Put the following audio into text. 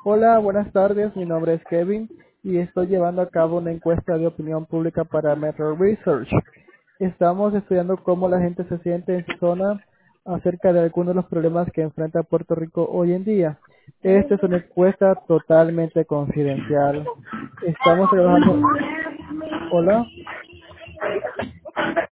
Hola, buenas tardes. Mi nombre es Kevin y estoy llevando a cabo una encuesta de opinión pública para Metro Research. Estamos estudiando cómo la gente se siente en su zona acerca de algunos de los problemas que enfrenta Puerto Rico hoy en día. Esta es una encuesta totalmente confidencial. Estamos trabajando. Hola.